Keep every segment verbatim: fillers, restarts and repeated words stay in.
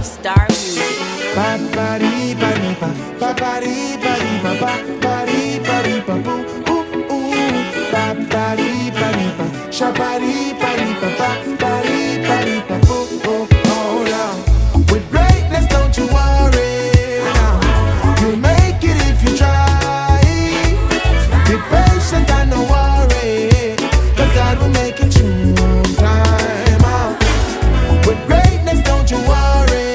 Star Music. Ba ba dee ba dee ba, ba ba dee ba dee ba, ba ba dee ba dee ba, boo ooh ooh. Ba ba dee ba dee ba, sha ba dee ba dee ba, ba ba dee ba dee ba, boo ooh. Oh yeah. With greatness, don't you worry. You'll make it if you try. Be patient and no worry, 'cause God will make it through on time. Oh. With greatness, don't you worry.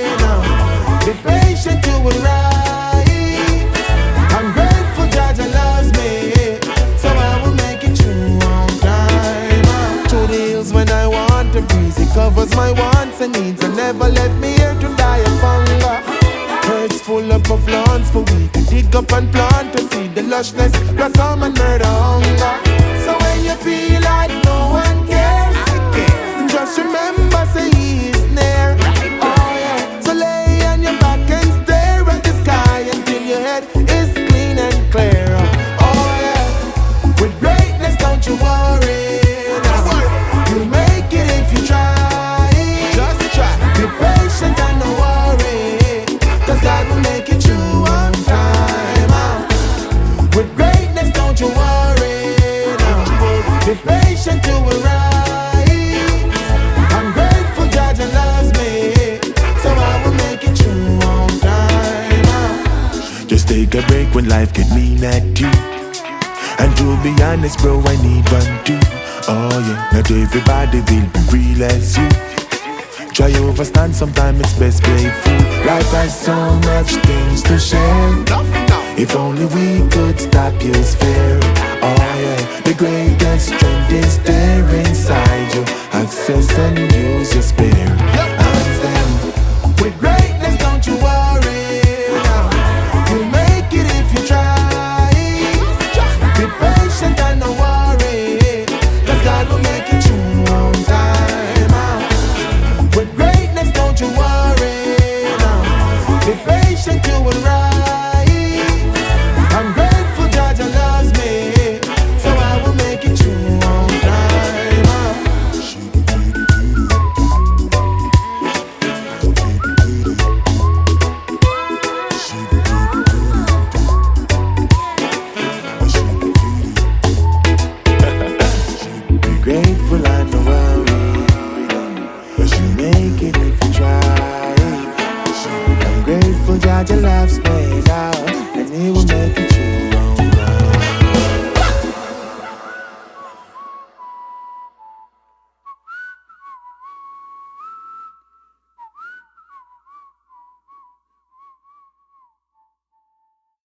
Be patient, you will rise. I'm grateful God loves me, so I will make it through on time. To the hills when I want the breeze, it covers my wants and needs and never left me here to die of hunger. Herds full up of lawns for we to dig up and plant to see the lushness, blossom and murder hunger. So when you feel like no one cares, just remember say he is near. Oh yeah, so lay on your back and stare at the sky until your head is clean and clear. Oh yeah, with greatness don't you worry. No. You'll make it if you try. Just try. Be patient and no worry, 'cause God will make it through on time. Oh. With greatness don't you worry. No. Be patient, you will rise. I'm grateful God loves me, so I will make it through on time. Oh. Just take a break when life get mean at you. And to be honest, bro, I need one too. Oh yeah, not everybody will be real as you. Try overstand, sometimes it's best play fool. Life has so much things to share. If only we could stop use fear. Oh yeah, the greatest strength is there inside you. Access and use your spare hands them. With greatness, don't you worry. You'll make it if you try. Be patient and no worry, 'cause God will make it through on time. With greatness, don't you worry. Be patient, you will rise. I'm grateful God loves me, so I will make it through on time. Be grateful and no worry. You make it if you try. I'm grateful God loves me now, and He will make it.